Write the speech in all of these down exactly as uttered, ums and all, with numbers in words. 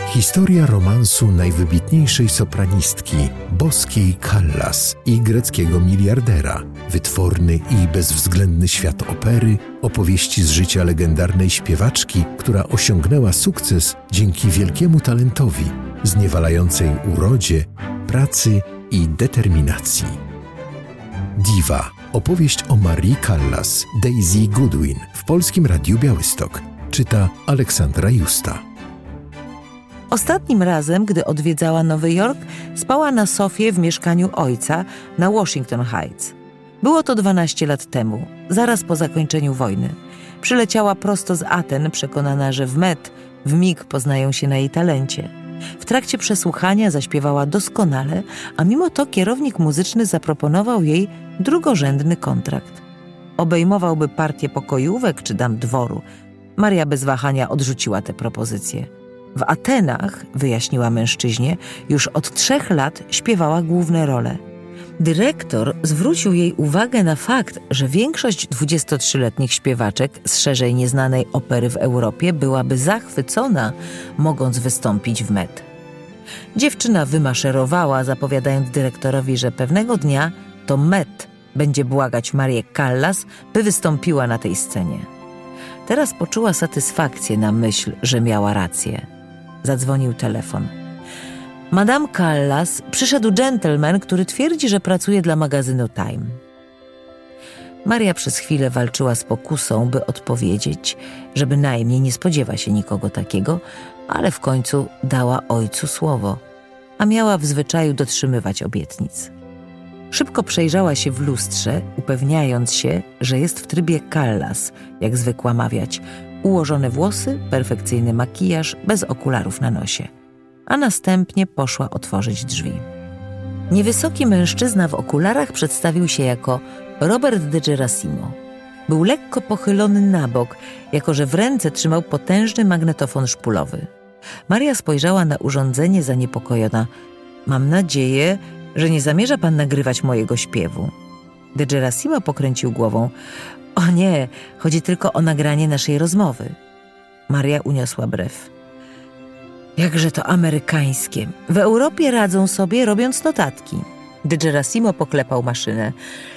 Historia romansu najwybitniejszej sopranistki, boskiej Callas i greckiego miliardera, wytworny i bezwzględny świat opery, opowieści z życia legendarnej śpiewaczki, która osiągnęła sukces dzięki wielkiemu talentowi, zniewalającej urodzie, pracy i determinacji. Diva. Opowieść o Marii Callas, Daisy Goodwin w Polskim Radiu Białystok. Czyta Aleksandra Justa. Ostatnim razem, gdy odwiedzała Nowy Jork, spała na sofie w mieszkaniu ojca na Washington Heights. Było to dwanaście lat temu, zaraz po zakończeniu wojny. Przyleciała prosto z Aten, przekonana, że w Met wmig poznają się na jej talencie. W trakcie przesłuchania zaśpiewała doskonale, a mimo to kierownik muzyczny zaproponował jej drugorzędny kontrakt. Obejmowałby partię pokojówek czy dam dworu. Maria bez wahania odrzuciła tę propozycję. W Atenach, wyjaśniła mężczyźnie, już od trzech lat śpiewała główne role. Dyrektor zwrócił jej uwagę na fakt, że większość dwudziestotrzyletnich śpiewaczek z szerzej nieznanej opery w Europie byłaby zachwycona, mogąc wystąpić w Met. Dziewczyna wymaszerowała, zapowiadając dyrektorowi, że pewnego dnia to Met będzie błagać Marię Callas, by wystąpiła na tej scenie. Teraz poczuła satysfakcję na myśl, że miała rację. Zadzwonił telefon. Madame Callas, przyszedł dżentelmen, który twierdzi, że pracuje dla magazynu Time. Maria przez chwilę walczyła z pokusą, by odpowiedzieć, że bynajmniej nie spodziewa się nikogo takiego, ale w końcu dała ojcu słowo, a miała w zwyczaju dotrzymywać obietnic. Szybko przejrzała się w lustrze, upewniając się, że jest w trybie Callas, jak zwykła mawiać. Ułożone włosy, perfekcyjny makijaż, bez okularów na nosie. A następnie poszła otworzyć drzwi. Niewysoki mężczyzna w okularach przedstawił się jako Robert de Gerasimo. Był lekko pochylony na bok, jako że w ręce trzymał potężny magnetofon szpulowy. Maria spojrzała na urządzenie zaniepokojona. Mam nadzieję, że nie zamierza pan nagrywać mojego śpiewu. De Gerasimo pokręcił głową. O nie, chodzi tylko o nagranie naszej rozmowy. Maria uniosła brew. Jakże to amerykańskie. W Europie radzą sobie, robiąc notatki. De Gerasimo poklepał maszynę.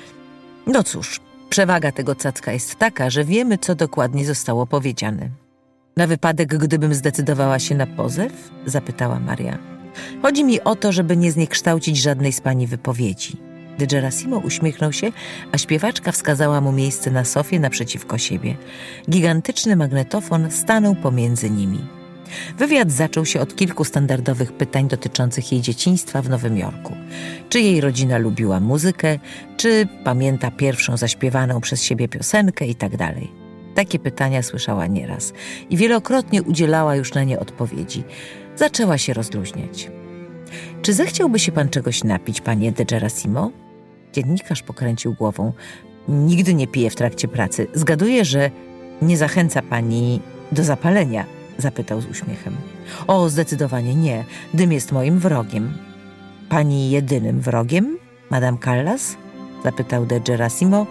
No cóż, przewaga tego cacka jest taka, że wiemy, co dokładnie zostało powiedziane. Na wypadek, gdybym zdecydowała się na pozew? Zapytała Maria. Chodzi mi o to, żeby nie zniekształcić żadnej z pani wypowiedzi. De Gerasimo uśmiechnął się, a śpiewaczka wskazała mu miejsce na sofie naprzeciwko siebie. Gigantyczny magnetofon stanął pomiędzy nimi. Wywiad zaczął się od kilku standardowych pytań dotyczących jej dzieciństwa w Nowym Jorku. Czy jej rodzina lubiła muzykę, czy pamięta pierwszą zaśpiewaną przez siebie piosenkę i tak dalej. Takie pytania słyszała nieraz i wielokrotnie udzielała już na nie odpowiedzi. Zaczęła się rozluźniać. Czy zechciałby się pan czegoś napić, panie de Gerasimo? Dziennikarz pokręcił głową. Nigdy nie piję w trakcie pracy. Zgaduję, że nie zachęca pani do zapalenia, zapytał z uśmiechem. O, zdecydowanie nie. Dym jest moim wrogiem. Pani jedynym wrogiem, madame Callas? Zapytał de Gerasimo,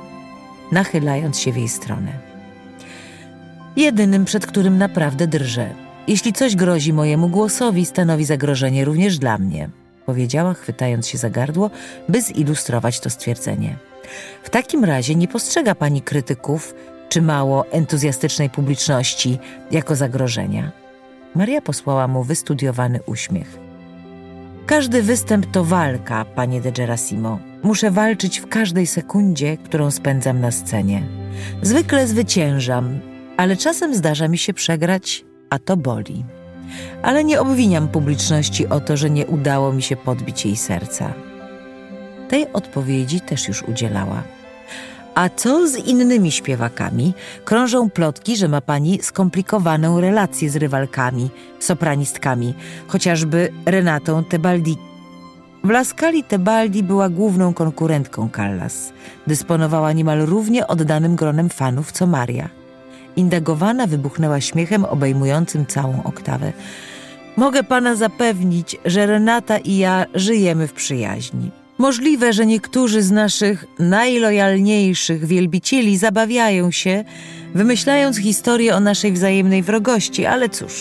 nachylając się w jej stronę. Jedynym, przed którym naprawdę drżę. Jeśli coś grozi mojemu głosowi, stanowi zagrożenie również dla mnie, powiedziała, chwytając się za gardło, by zilustrować to stwierdzenie. W takim razie nie postrzega pani krytyków czy mało entuzjastycznej publiczności jako zagrożenia. Maria posłała mu wystudiowany uśmiech. Każdy występ to walka, panie de Gerasimo. Muszę walczyć w każdej sekundzie, którą spędzam na scenie. Zwykle zwyciężam, ale czasem zdarza mi się przegrać, a to boli. Ale nie obwiniam publiczności o to, że nie udało mi się podbić jej serca. Tej odpowiedzi też już udzielała. A co z innymi śpiewakami? Krążą plotki, że ma pani skomplikowaną relację z rywalkami, sopranistkami, chociażby Renatą Tebaldi. W La Scali Tebaldi była główną konkurentką Callas. Dysponowała niemal równie oddanym gronem fanów co Maria. Indagowana wybuchnęła śmiechem obejmującym całą oktawę. Mogę pana zapewnić, że Renata i ja żyjemy w przyjaźni. Możliwe, że niektórzy z naszych najlojalniejszych wielbicieli zabawiają się, wymyślając historię o naszej wzajemnej wrogości, ale cóż,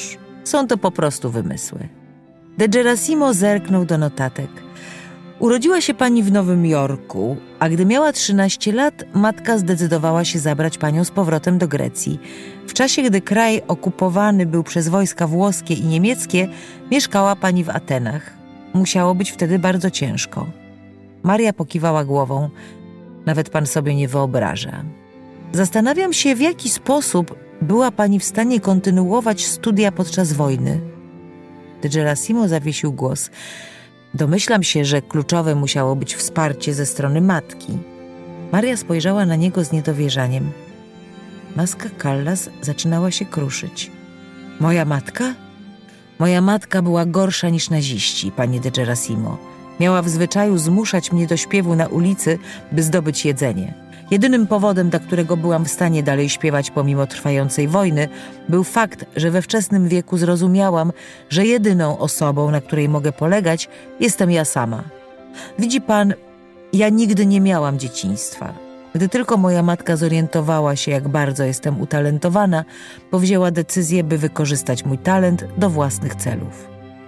Są to po prostu wymysły. De Gerasimo zerknął do notatek. Urodziła się pani w Nowym Jorku, a gdy miała trzynaście lat, matka zdecydowała się zabrać panią z powrotem do Grecji. W czasie, gdy kraj okupowany był przez wojska włoskie i niemieckie, mieszkała pani w Atenach. Musiało być wtedy bardzo ciężko. Maria pokiwała głową. Nawet pan sobie nie wyobraża. Zastanawiam się, w jaki sposób była pani w stanie kontynuować studia podczas wojny. De Gerasimo zawiesił głos. Domyślam się, że kluczowe musiało być wsparcie ze strony matki. Maria spojrzała na niego z niedowierzaniem. Maska Callas zaczynała się kruszyć. Moja matka? Moja matka była gorsza niż naziści, panie de Gerasimo. Miała w zwyczaju zmuszać mnie do śpiewu na ulicy, by zdobyć jedzenie. Jedynym powodem, dla którego byłam w stanie dalej śpiewać pomimo trwającej wojny, był fakt, że we wczesnym wieku zrozumiałam, że jedyną osobą, na której mogę polegać, jestem ja sama. Widzi pan, ja nigdy nie miałam dzieciństwa. Gdy tylko moja matka zorientowała się, jak bardzo jestem utalentowana, powzięła decyzję, by wykorzystać mój talent do własnych celów.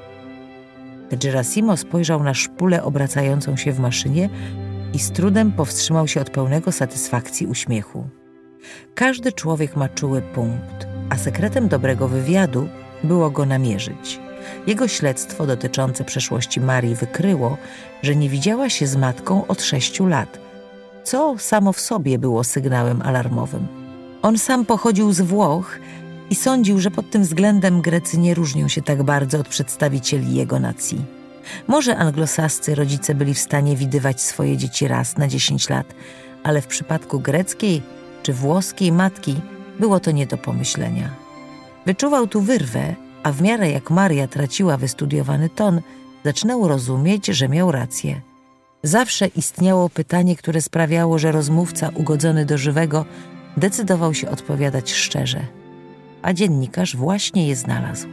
De Gerasimo spojrzał na szpulę obracającą się w maszynie i z trudem powstrzymał się od pełnego satysfakcji uśmiechu. Każdy człowiek ma czuły punkt, a sekretem dobrego wywiadu było go namierzyć. Jego śledztwo dotyczące przeszłości Marii wykryło, że nie widziała się z matką od sześciu lat, co samo w sobie było sygnałem alarmowym. On sam pochodził z Włoch i sądził, że pod tym względem Grecy nie różnią się tak bardzo od przedstawicieli jego nacji. Może anglosascy rodzice byli w stanie widywać swoje dzieci raz na dziesięć lat, ale w przypadku greckiej czy włoskiej matki było to nie do pomyślenia. Wyczuwał tu wyrwę, a w miarę jak Maria traciła wystudiowany ton, zaczynał rozumieć, że miał rację. Zawsze istniało pytanie, które sprawiało, że rozmówca ugodzony do żywego decydował się odpowiadać szczerze. A dziennikarz właśnie je znalazł.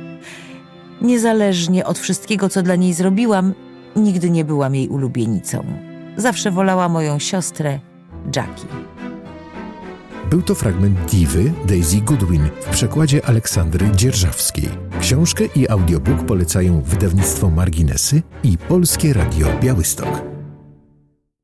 Niezależnie od wszystkiego, co dla niej zrobiłam, nigdy nie byłam jej ulubienicą. Zawsze wolała moją siostrę, Jackie. Był to fragment Diwy Daisy Goodwin w przekładzie Aleksandry Dzierżawskiej. Książkę i audiobook polecają wydawnictwo Marginesy i Polskie Radio Białystok.